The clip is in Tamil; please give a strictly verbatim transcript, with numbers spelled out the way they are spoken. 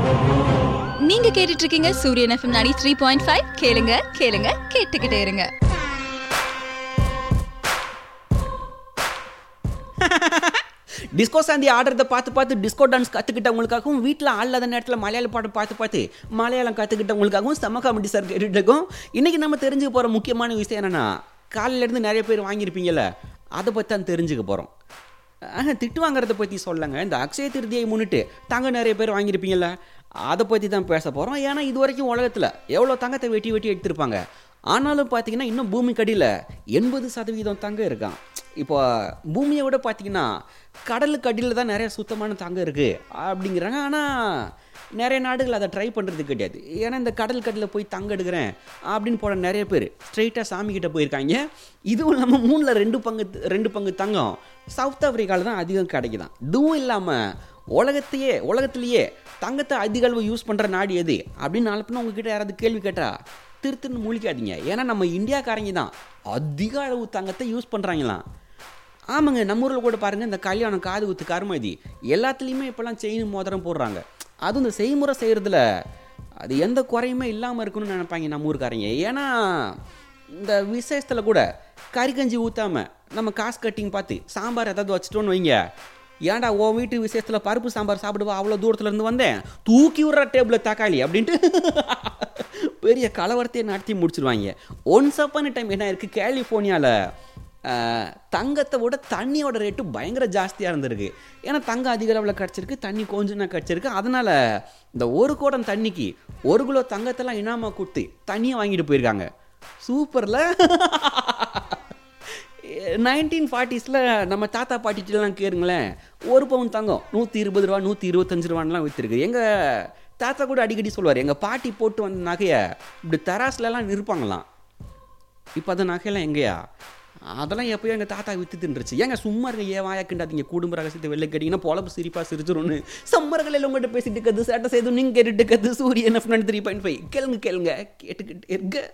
நீங்க கேட்டுட்டு இருக்கீங்க சூரியன் எஃப்எம் நாடி த்ரீ பாயிண்ட் ஃபைவ். கேளுங்க கேளுங்க கேட்டுக்கிட்டே இருங்க. டிஸ்கோ சாந்தி ஆடுறதை பார்த்து பார்த்து டிஸ்கோ டான்ஸ் கற்றுக்கிட்டவங்களுக்காகவும் வீட்டில் ஆளாத நேரத்தில் மலையாள பாடம் பார்த்து பார்த்து மலையாளம் கற்றுக்கிட்டவங்களுக்காகவும் செம்ம காமெடி சார் கேட்டுட்டு இருக்கோம். இன்றைக்கி நம்ம தெரிஞ்சுக்க போகிற முக்கியமான விஷயம் என்னென்னா, காலையிலேருந்து நிறைய பேர் வாங்கியிருப்பீங்கள்ல, அதை பற்றி தான் தெரிஞ்சுக்க போகிறோம். ஆஹா, திட்டு வாங்குறதை பற்றி சொல்லங்க. இந்த அக்ஷய திருதியை முன்னிட்டு தங்க நிறைய பேர் வாங்கியிருப்பீங்கள்ல, அதை பற்றி தான் பேச போகிறோம். ஏன்னா இது வரைக்கும் உலகத்தில் எவ்வளோ தங்கத்தை வெட்டி வெட்டி எடுத்திருப்பாங்க. ஆனாலும் பார்த்தீங்கன்னா இன்னும் பூமிக்கடியில் எண்பது சதவீதம் தங்கம் இருக்கான். இப்போ பூமியை விட பார்த்தீங்கன்னா கடலுக்கு அடியில் தான் நிறைய சுத்தமான தங்கம் இருக்குது அப்படிங்கிறாங்க. ஆனால் நிறைய நாடுகள் அதை ட்ரை பண்ணுறது கிடையாது. ஏன்னா இந்த கடல் கடியில் போய் தங்கம் எடுக்கிறேன் அப்படின்னு போட நிறைய பேர் ஸ்ட்ரெயிட்டாக சாமிக்கிட்ட போயிருக்காங்க. இதுவும் இல்லாமல் மூணில் ரெண்டு பங்கு ரெண்டு பங்கு தங்கம் சவுத் ஆஃப்ரிக்காவில் தான் அதிகம் கிடைக்குதான். இதுவும் இல்லாமல் உலகத்தையே உலகத்திலேயே தங்கத்தை அதிக அளவு யூஸ் பண்ணுற நாடு எது அப்படின்னு நாளைப்பின்னா உங்ககிட்ட யாராவது கேள்வி கேட்டால் திருத்துன்னு முழிக்காதீங்க. ஏன்னா நம்ம இந்தியாக்காரங்க தான் அதிக அளவு தங்கத்தை யூஸ் பண்ணுறாங்களாம். ஆமாங்க, நம்ம ஊரில் கூட பாருங்கள், இந்த கல்யாணம், காது குத்து, கருமதி எல்லாத்துலேயுமே இப்போல்லாம் செயின் மோதிரம் போடுறாங்க. அதுவும் இந்த செய்முறை செய்கிறதுல அது எந்த குறையுமே இல்லாமல் இருக்குன்னு நினைப்பாங்க நம்ம ஊருக்காரங்க. ஏன்னா இந்த விசேஷத்தில் கூட கறிக்கஞ்சி ஊற்றாமல் நம்ம காசு கட்டிங் பார்த்து சாம்பார் ஏதாவது வச்சுட்டோன்னு வைங்க, ஏன்டா ஓ வீட்டு விசேஷத்தில் பருப்பு சாம்பார் சாப்பிடுவா, அவ்வளோ தூரத்துலேருந்து வந்தேன், தூக்கி விட்ற டேபிளில் தக்காளி அப்படின்ட்டு பெரிய கலவரத்தையே நடத்தி முடிச்சிருவாங்க. ஒன்ஸ் அப்பான டைம் என்ன இருக்குது, கலிஃபோர்னியாவில் தங்கத்தை விட தண்ணியோட ரேட்டு பயங்கர ஜாஸ்தியாக இருந்திருக்கு. ஏன்னா தங்கம் அதிக அளவில் கிடச்சிருக்கு, தண்ணி கொஞ்சம் கிடச்சிருக்கு. அதனால் இந்த ஒரு குடம் தண்ணிக்கு ஒரு கிலோ தங்கத்தெல்லாம் இனாமாக கொடுத்து தண்ணியை வாங்கிட்டு போயிருக்காங்க. சூப்பரில். நைன்டீன் ஃபார்ட்டிஸில் நம்ம தாத்தா பாட்டிட்டெல்லாம் கேளுங்களேன், ஒரு பவுன் தங்கம் நூற்றி இருபது ரூபா நூற்றி இருபத்தஞ்சு ரூபான்லாம் விற்றுருக்கு. எங்கள் தாத்தா கூட அடிக்கடி சொல்லுவார், எங்கள் பாட்டி போட்டு வந்த நகையை இப்படி தராஸ்லலாம் நிற்பாங்களாம். இப்போ அந்த நகையெல்லாம் எங்கேயா, அதெல்லாம் எப்போயோ எங்கள் தாத்தா விற்று தின்றுச்சு. ஏங்க சும்மா இருங்க, ஏன் வாயாக்கிண்டாதீங்க. குடும்ப ரகசியத்தை வெளில கேட்டிங்கன்னா பொழப்பு சிரிப்பாக சிரிச்சிரும்னு சம்மர்களில் உங்கள்கிட்ட பேசிட்டு இருக்கிறது சேட்டை செய்து நீங்கள் கேட்டுட்டு இருக்கிறது சூரியன் எஃப்எம் த்ரீ பாயிண்ட் ஃபைவ். கேளுங்க கேளுங்க கேட்டுக்கிட்டு இருங்க.